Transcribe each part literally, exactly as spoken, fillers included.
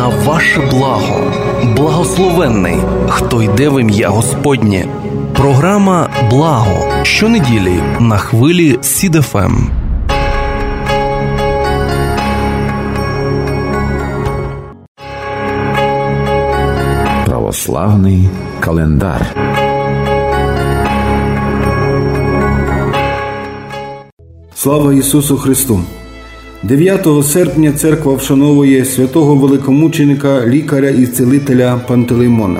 на ваше благо. Благословенний, хто йде в ім'я Господнє. Програма «Благо» щонеділі на хвилі Сід еф ем. Православний календар. Слава Ісусу Христу! дев'ятого серпня церква вшановує святого великомученика, лікаря і цілителя Пантелеймона.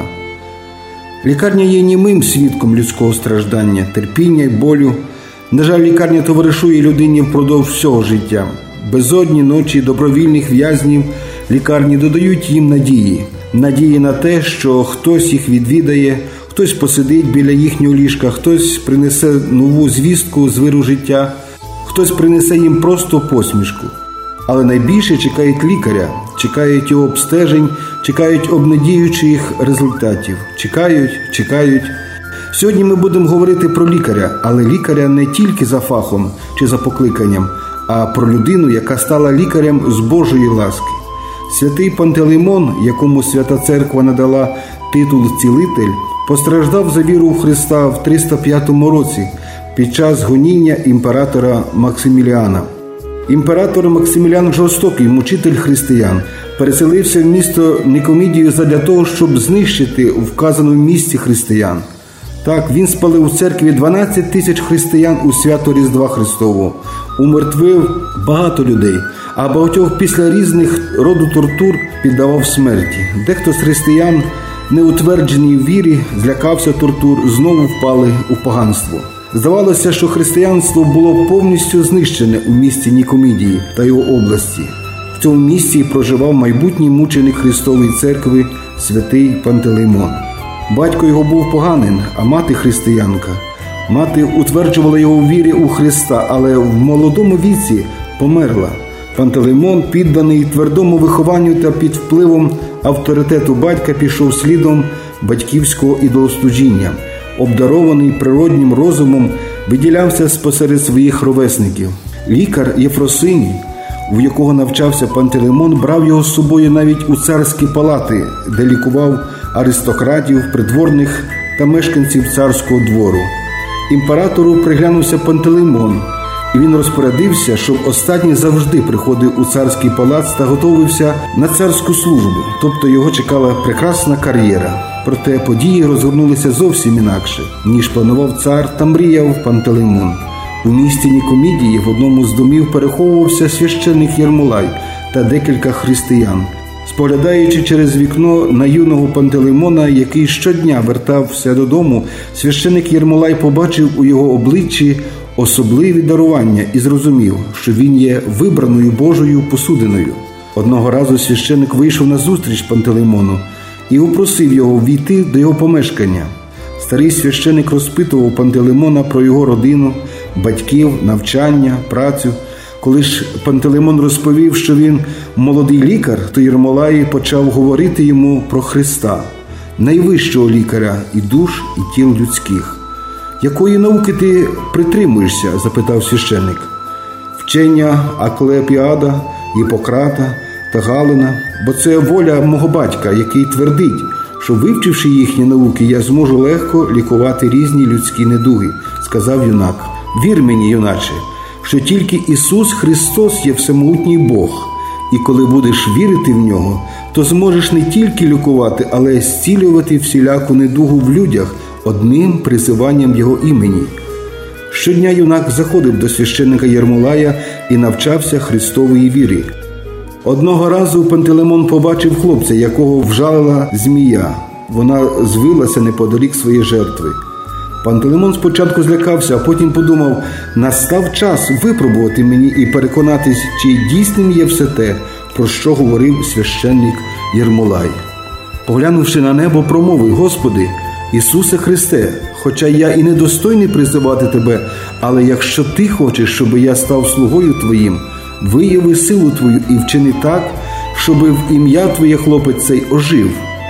Лікарня є німим свідком людського страждання, терпіння й болю. На жаль, лікарня товаришує людині впродовж всього життя. Безодні ночі добровільних в'язнів лікарні додають їм надії. Надії на те, що хтось їх відвідає, хтось посидить біля їхнього ліжка, хтось принесе нову звістку з виру життя, хтось принесе їм просто посмішку. Але найбільше чекають лікаря, чекають його обстежень, чекають обнадіючих результатів. Чекають, чекають. Сьогодні ми будемо говорити про лікаря, але лікаря не тільки за фахом чи за покликанням, а про людину, яка стала лікарем з Божої ласки. Святий Пантелеймон, якому Свята Церква надала титул «Цілитель», постраждав за віру в Христа в триста п'ятому році під час гоніння імператора Максиміліана. Імператор Максиміліан жорстокий, мучитель християн, переселився в місто Нікомідію задля того, щоб знищити у вказаному місці християн. Так, він спалив у церкві дванадцять тисяч християн у свято Різдва Христового, умертвив багато людей, а багатьох після різних роду тортур піддавав смерті. Дехто з християн, неутверджені в вірі, злякався тортур, знову впали у поганство. Здавалося, що християнство було повністю знищене у місті Нікомідії та його області. В цьому місці проживав майбутній мученик Христової церкви святий Пантелеймон. Батько його був поганин, а мати християнка. Мати утверджувала його в вірі у Христа, але в молодому віці померла. Пантелеймон, підданий твердому вихованню та під впливом авторитету батька, пішов слідом батьківського ідолослужіння. Обдарований природнім розумом, виділявся спосеред своїх ровесників. Лікар Єфросиній, у якого навчався Пантелеймон, брав його з собою навіть у царські палати, де лікував аристократів, придворних та мешканців царського двору. Імператору приглянувся Пантелеймон, і він розпорядився, щоб останній завжди приходив у царський палац та готовився на царську службу, тобто його чекала прекрасна кар'єра. Проте події розгорнулися зовсім інакше, ніж планував цар та мріяв Пантелеймон. У місті Нікомідії в одному з домів переховувався священик Єрмолай та декілька християн. Споглядаючи через вікно на юного Пантелеймона, який щодня вертався додому, священик Єрмолай побачив у його обличчі особливі дарування і зрозумів, що він є вибраною Божою посудиною. Одного разу священик вийшов на зустріч Пантелеймону і упросив його ввійти до його помешкання. Старий священик розпитував Пантелеймона про його родину, батьків, навчання, працю. Коли ж Пантелеймон розповів, що він молодий лікар, то Єрмолай почав говорити йому про Христа, найвищого лікаря і душ, і тіл людських. «Якої науки ти притримуєшся?» – запитав священик. «Вчення Аклепіада, Гіппократа та Галина, бо це воля мого батька, який твердить, що, вивчивши їхні науки, я зможу легко лікувати різні людські недуги», – сказав юнак. «Вір мені, юначе, що тільки Ісус Христос є всемогутній Бог, і коли будеш вірити в Нього, то зможеш не тільки лікувати, але й зцілювати всіляку недугу в людях одним призиванням Його імені». Щодня юнак заходив до священника Єрмолая і навчався Христової вірі. Одного разу Пантелеймон побачив хлопця, якого вжалила змія. Вона звилася неподалік своєї жертви. Пантелеймон спочатку злякався, а потім подумав, настав час випробувати мені і переконатись, чи дійсним є все те, про що говорив священник Єрмолай. Поглянувши на небо, промовив: «Господи, Ісусе Христе, хоча я і недостойний призивати Тебе, але якщо Ти хочеш, щоб я став слугою Твоїм, вияви силу Твою і вчини так, щоб в ім'я Твоє хлопець цей ожив».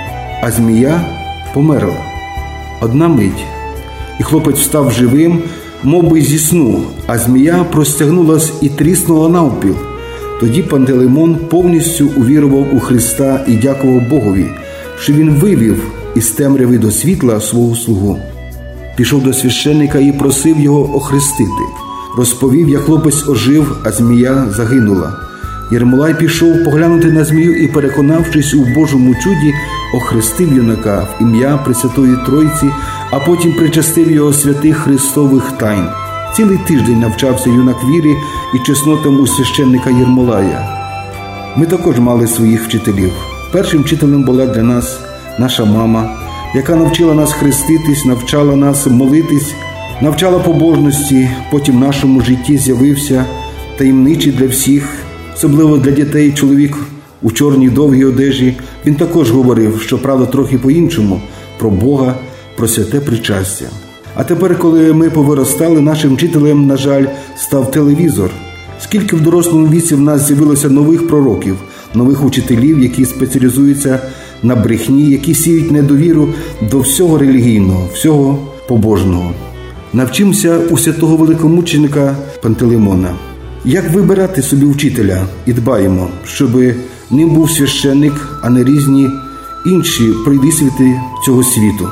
А змія померла. Одна мить. І хлопець встав живим, мов би зі сну, а змія простягнулась і тріснула навпіл. Тоді Пантелеймон повністю увірував у Христа і дякував Богові, що він вивів із темряви до світла свого слугу. Пішов до священника і просив його охрестити. Розповів, як хлопець ожив, а змія загинула. Єрмолай пішов поглянути на змію і, переконавшись у Божому чуді, охрестив юнака в ім'я Пресвятої Тройці, а потім причастив його святих Христових тайн. Цілий тиждень навчався юнак вірі і чеснотам у священника Єрмолая. Ми також мали своїх вчителів. Першим вчителем була для нас наша мама, яка навчила нас хреститись, навчала нас молитись, навчала побожності. Потім в нашому житті з'явився таємничий для всіх, особливо для дітей, чоловік у чорній довгій одежі. Він також говорив, що правда трохи по-іншому, про Бога, про святе причастя. А тепер, коли ми повиростали, нашим вчителем, на жаль, став телевізор. Скільки в дорослому віці в нас з'явилося нових пророків, нових учителів, які спеціалізуються на брехні, які сіють недовіру до всього релігійного, всього побожного. Навчимося у святого великомученика Пантелеймона. Як вибирати собі вчителя і дбаємо, щоб ним був священник, а не різні інші пройдисвіти цього світу.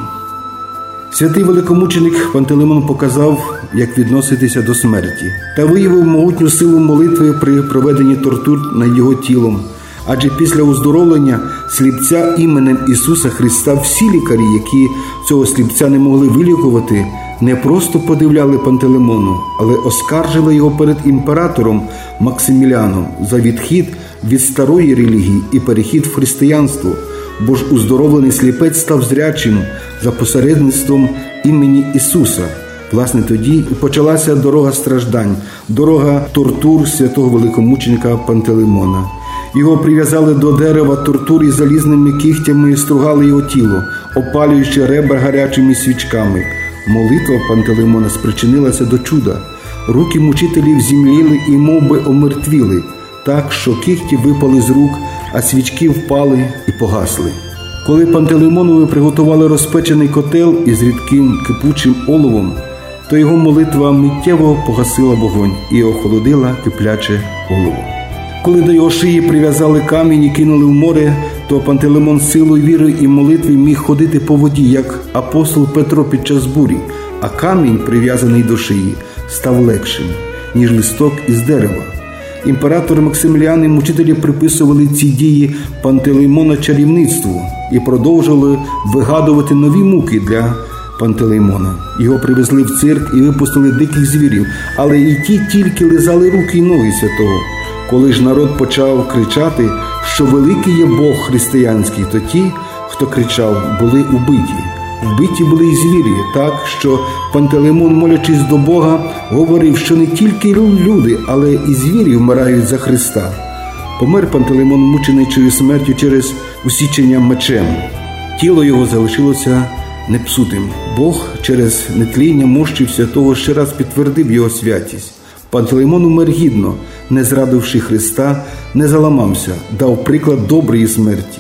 Святий великомученик Пантелеймон показав, як відноситися до смерті, та виявив могутню силу молитви при проведенні тортур над його тілом. Адже після оздоровлення сліпця іменем Ісуса Христа всі лікарі, які цього сліпця не могли вилікувати, не просто подивляли Пантелеймону, але оскаржили його перед імператором Максиміліаном за відхід від старої релігії і перехід в християнство, бо ж уздоровлений сліпець став зрячим за посередництвом імені Ісуса. Власне, тоді і почалася дорога страждань, дорога тортур святого великомученика Пантелеймона. Його прив'язали до дерева тортур і залізними кігтями стругали його тіло, опалюючи ребра гарячими свічками. Молитва Пантелеймона спричинилася до чуда. Руки мучителів зімліли і мов би омертвіли, так, що кігті випали з рук, а свічки впали і погасли. Коли Пантелеймонові приготували розпечений котел із рідким кипучим оловом, то його молитва миттєво погасила вогонь і охолодила кипляче олово. Коли до його шиї прив'язали камінь і кинули в море, то Пантелеймон силою віри і молитви міг ходити по воді, як апостол Петро під час бурі, а камінь, прив'язаний до шиї, став легшим, ніж листок із дерева. Імператор Максиміліан і мучителі приписували ці дії Пантелеймона чарівництву і продовжували вигадувати нові муки для Пантелеймона. Його привезли в цирк і випустили диких звірів, але і ті тільки лизали руки й ноги святого. Коли ж народ почав кричати, що великий є Бог християнський, то ті, хто кричав, були убиті. Вбиті були й звірі, так, що Пантелеймон, молячись до Бога, говорив, що не тільки люди, але і звірі вмирають за Христа. Помер Пантелеймон мученичою смертю через усічення мечем. Тіло його залишилося непсутим. Бог через нетління мощів святого ще раз підтвердив його святість. Пантелеймон умер гідно, не зрадивши Христа, не заламався, дав приклад доброї смерті.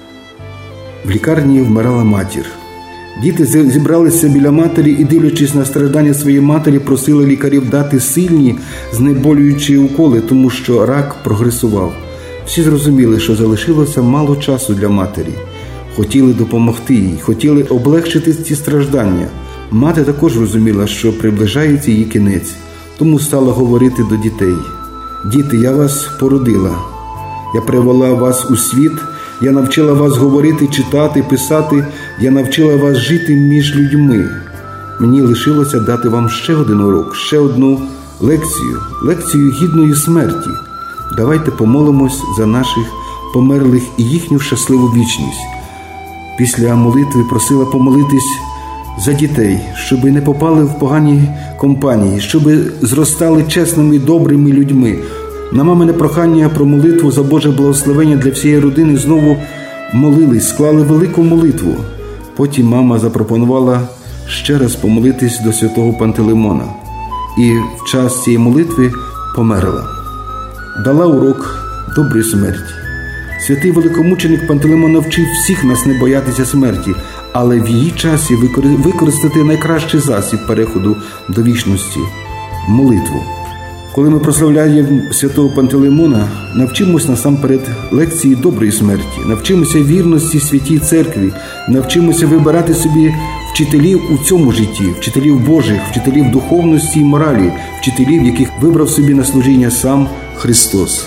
В лікарні вмирала матір. Діти зібралися біля матері і, дивлячись на страждання своєї матері, просили лікарів дати сильні, знеболюючі уколи, тому що рак прогресував. Всі зрозуміли, що залишилося мало часу для матері. Хотіли допомогти їй, хотіли облегшити ці страждання. Мати також розуміла, що приближається її кінець, тому стала говорити до дітей. «Діти, я вас породила, я привела вас у світ, я навчила вас говорити, читати, писати, я навчила вас жити між людьми. Мені лишилося дати вам ще один урок, ще одну лекцію, лекцію гідної смерті. Давайте помолимось за наших померлих і їхню щасливу вічність». Після молитви просила помолитись за дітей, щоб не попали в погані компанії, щоб зростали чесними і добрими людьми. На мамине прохання про молитву за Боже благословення для всієї родини знову молились, склали велику молитву. Потім мама запропонувала ще раз помолитись до святого Пантелеймона. І в час цієї молитви померла. Дала урок доброї смерті. Святий великомученик Пантелеймон навчив всіх нас не боятися смерті, але в її часі використати найкращий засіб переходу до вічності – молитву. Коли ми прославляємо святого Пантелеймона, навчимось насамперед лекції доброї смерті, навчимося вірності святій церкві, навчимося вибирати собі вчителів у цьому житті, вчителів Божих, вчителів духовності і моралі, вчителів, яких вибрав собі на служіння сам Христос.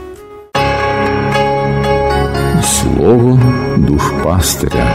Слово душпастиря.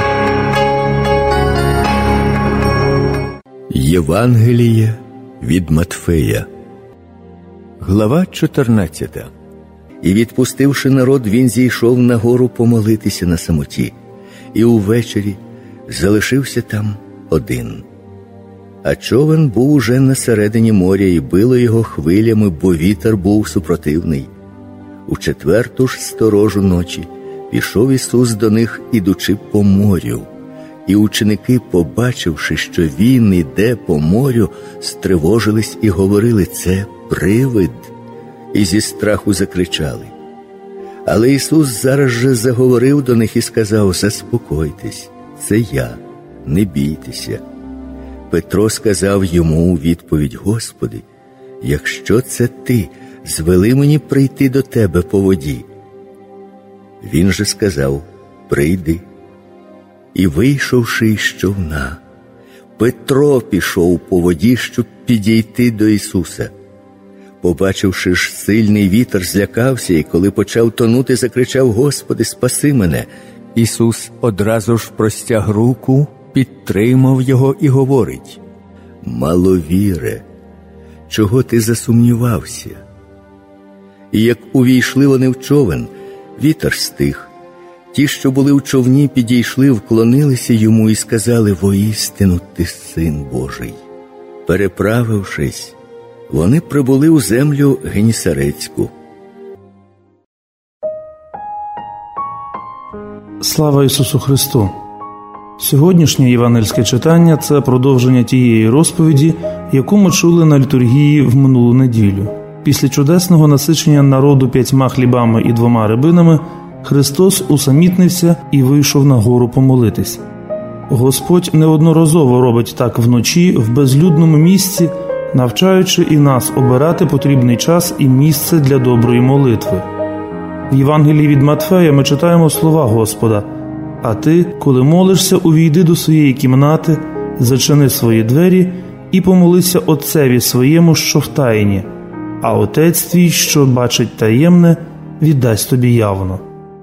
Євангеліє від Матфея. Глава чотирнадцята. І, відпустивши народ, він зійшов на гору помолитися на самоті, і увечері залишився там один. А човен був уже на середині моря, і било його хвилями, бо вітер був супротивний. У четверту ж сторожу ночі пішов Ісус до них, ідучи по морю. І ученики, побачивши, що він іде по морю, стривожились і говорили: «Це привид», і зі страху закричали. Але Ісус зараз же заговорив до них і сказав: «Заспокойтесь, це я, не бійтеся». Петро сказав йому у відповідь: «Господи, якщо це ти, звели мені прийти до тебе по воді». Він же сказав: «Прийди». І, вийшовши із човна, Петро пішов по воді, щоб підійти до Ісуса. Побачивши ж сильний вітер, злякався, і коли почав тонути, закричав: «Господи, спаси мене!» Ісус одразу ж простяг руку, підтримав його і говорить: «Маловіре, чого ти засумнівався?» І як увійшли вони в човен, вітер стих. Ті, що були в човні, підійшли, вклонилися йому і сказали: «Воістину ти Син Божий». Переправившись, вони прибули у землю Генісарецьку. Слава Ісусу Христу! Сьогоднішнє євангельське читання – це продовження тієї розповіді, яку ми чули на літургії в минулу неділю. Після чудесного насичення народу п'ятьма хлібами і двома рибинами Христос усамітнився і вийшов на гору помолитись. Господь неодноразово робить так вночі в безлюдному місці, навчаючи і нас обирати потрібний час і місце для доброї молитви. В Євангелії від Матфея ми читаємо слова Господа: «А ти, коли молишся, увійди до своєї кімнати, зачини свої двері і помолися Отцеві своєму, що в тайні, а Отець твій, що бачить таємне, віддасть тобі явно».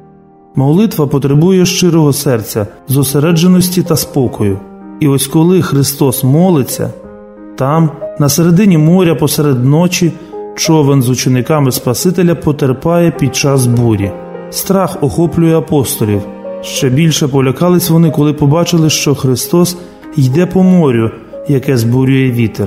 Молитва потребує щирого серця, зосередженості та спокою. І ось коли Христос молиться, там, на середині моря посеред ночі, човен з учениками Спасителя потерпає під час бурі. Страх охоплює апостолів. Ще більше полякались вони, коли побачили, що Христос йде по морю, яке збурює вітер.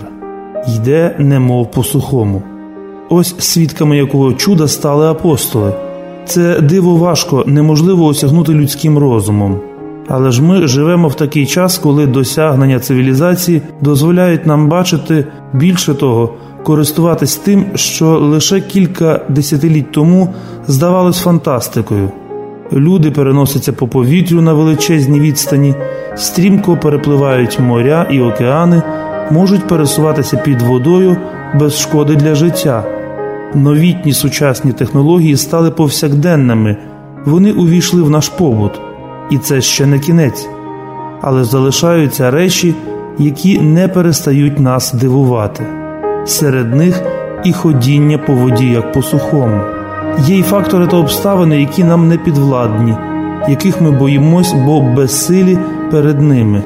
Йде немов по сухому. Ось свідками якого чуда стали апостоли. Це диво важко, неможливо осягнути людським розумом. Але ж ми живемо в такий час, коли досягнення цивілізації дозволяють нам бачити, більше того, користуватись тим, що лише кілька десятиліть тому здавалось фантастикою. Люди переносяться по повітрю на величезні відстані, стрімко перепливають моря і океани, можуть пересуватися під водою без шкоди для життя. Новітні сучасні технології стали повсякденними, вони увійшли в наш побут. І це ще не кінець. Але залишаються речі, які не перестають нас дивувати. Серед них і ходіння по воді, як по сухому. Є й фактори та обставини, які нам не підвладні, яких ми боїмось, бо безсилі перед ними.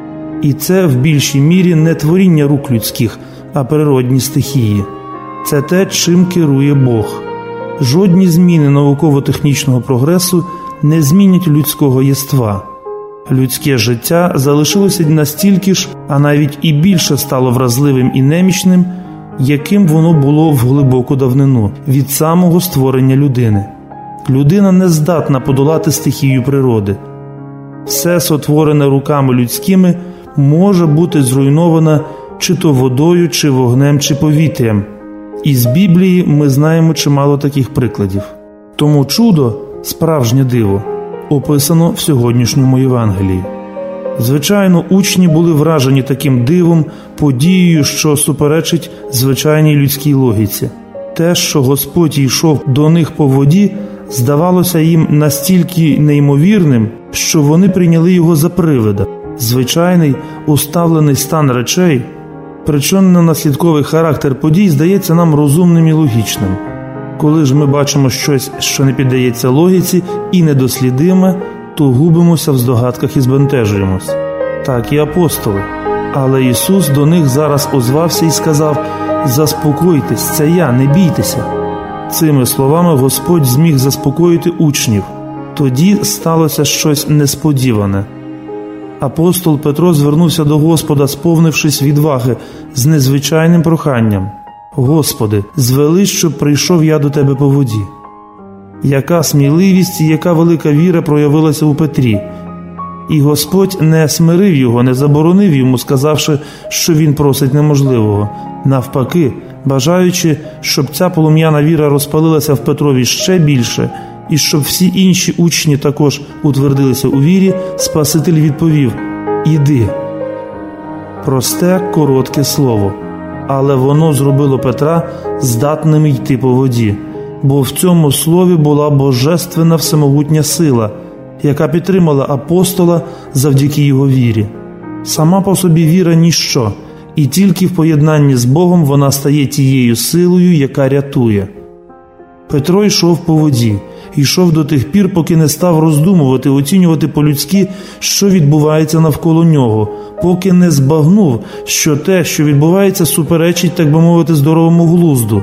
І це в більшій мірі не творіння рук людських, а природні стихії. Це те, чим керує Бог. Жодні зміни науково-технічного прогресу не змінять людського єства. Людське життя залишилося настільки ж, а навіть і більше стало вразливим і немічним, яким воно було в глибоку давнину, від самого створення людини. Людина не здатна подолати стихію природи. Все сотворене руками людськими може бути зруйноване чи то водою, чи вогнем, чи повітрям. Із Біблії ми знаємо чимало таких прикладів. Тому чудо, справжнє диво, описано в сьогоднішньому Євангелії. Звичайно, учні були вражені таким дивом, подією, що суперечить звичайній людській логіці. Те, що Господь йшов до них по воді, здавалося їм настільки неймовірним, що вони прийняли його за привида. Звичайний, усталений стан речей, причинно-наслідковий характер подій здається нам розумним і логічним. Коли ж ми бачимо щось, що не піддається логіці і недослідиме, то губимося в здогадках і збентежуємось. Так і апостоли. Але Ісус до них зараз озвався і сказав: «Заспокойтесь, це я, не бійтеся». Цими словами Господь зміг заспокоїти учнів. Тоді сталося щось несподіване. Апостол Петро звернувся до Господа, сповнившись відваги, з незвичайним проханням: «Господи, звели, щоб прийшов я до Тебе по воді». Яка сміливість і яка велика віра проявилася у Петрі. І Господь не смирив його, не заборонив йому, сказавши, що він просить неможливого. Навпаки, бажаючи, щоб ця полум'яна віра розпалилася в Петрові ще більше, і щоб всі інші учні також утвердилися у вірі, Спаситель відповів: «Іди». Просте, коротке слово. Але воно зробило Петра здатним йти по воді, бо в цьому слові була божественна всемогутня сила, яка підтримала апостола завдяки його вірі. Сама по собі віра – ніщо, і тільки в поєднанні з Богом вона стає тією силою, яка рятує. Петро йшов по воді, йшов до тих пір, поки не став роздумувати, оцінювати по-людськи, що відбувається навколо нього, поки не збагнув, що те, що відбувається, суперечить, так би мовити, здоровому глузду.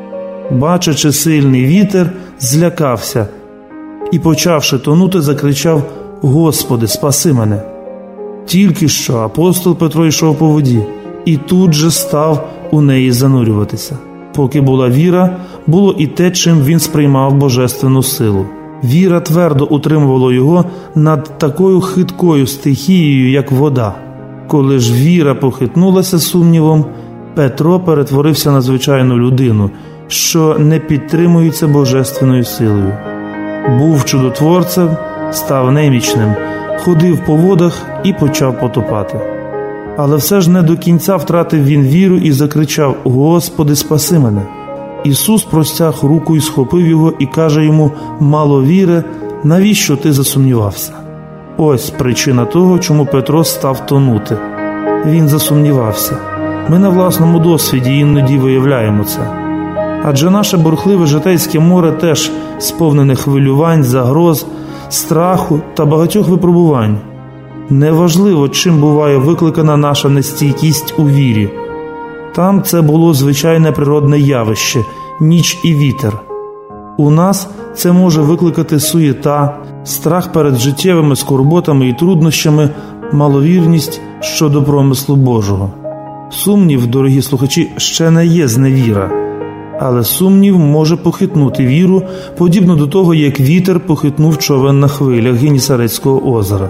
Бачачи сильний вітер, злякався і, почавши тонути, закричав: «Господи, спаси мене!» Тільки що апостол Петро йшов по воді і тут же став у неї занурюватися. Поки була віра, було і те, чим він сприймав божественну силу. Віра твердо утримувала його над такою хиткою стихією, як вода. Коли ж віра похитнулася сумнівом, Петро перетворився на звичайну людину, що не підтримується божественною силою. Був чудотворцем, став немічним, ходив по водах і почав потопати. Але все ж не до кінця втратив він віру і закричав: «Господи, спаси мене!» Ісус простяг руку і схопив його і каже йому: «Мало віри, навіщо ти засумнівався?» Ось причина того, чому Петро став тонути. Він засумнівався. Ми на власному досвіді іноді виявляємо це. Адже наше бурхливе житейське море теж сповнене хвилювань, загроз, страху та багатьох випробувань. Неважливо, чим буває викликана наша нестійкість у вірі. Там це було звичайне природне явище – ніч і вітер. У нас це може викликати суєта, страх перед життєвими скорботами і труднощами, маловірність щодо промислу Божого. Сумнів, дорогі слухачі, ще не є зневіра. Але сумнів може похитнути віру, подібно до того, як вітер похитнув човен на хвилях Генісарецького озера.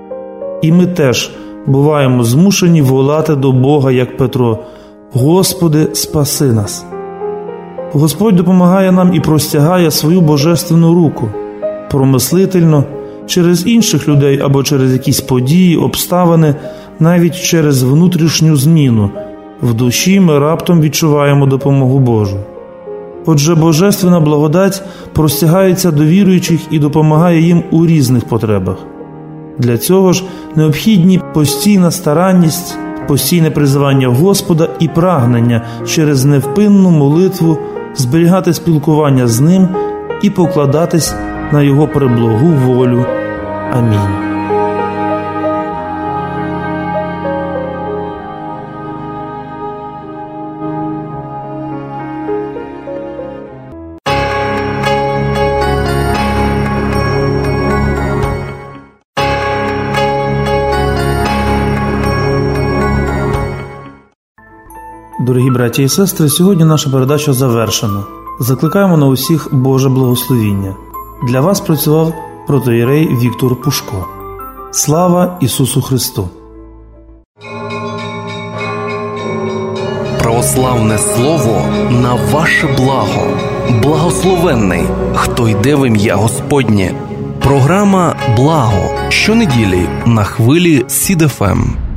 І ми теж буваємо змушені волати до Бога, як Петро: «Господи, спаси нас!» Господь допомагає нам і простягає свою божественну руку, промислительно, через інших людей або через якісь події, обставини, навіть через внутрішню зміну. В душі ми раптом відчуваємо допомогу Божу. Отже, божественна благодать простягається до віруючих і допомагає їм у різних потребах. Для цього ж необхідні постійна старанність, постійне призивання Господа і прагнення через невпинну молитву зберігати спілкування з Ним і покладатись на Його преблагу волю. Амінь. Дорогі браті і сестри, сьогодні наша передача завершена. Закликаємо на усіх Боже благословіння. Для вас працював протоієрей Віктор Пушко. Слава Ісусу Христу! Православне слово на ваше благо. Благословенний, хто йде в ім'я Господнє. Програма «Благо» щонеділі на хвилі Сід еф ем.